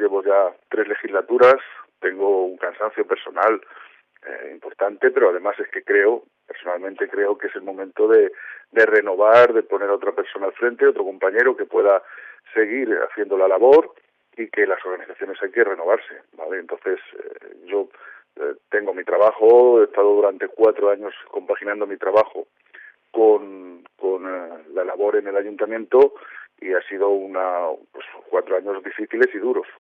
llevo ya 3 legislaturas, tengo un cansancio personal importante, pero además es que personalmente creo que es el momento de renovar, de poner a otra persona al frente, otro compañero que pueda seguir haciendo la labor, y que las organizaciones hay que renovarse, ¿vale? Entonces, yo tengo mi trabajo, he estado durante 4 años compaginando mi trabajo con la labor en el ayuntamiento, y ha sido 4 años difíciles y duros,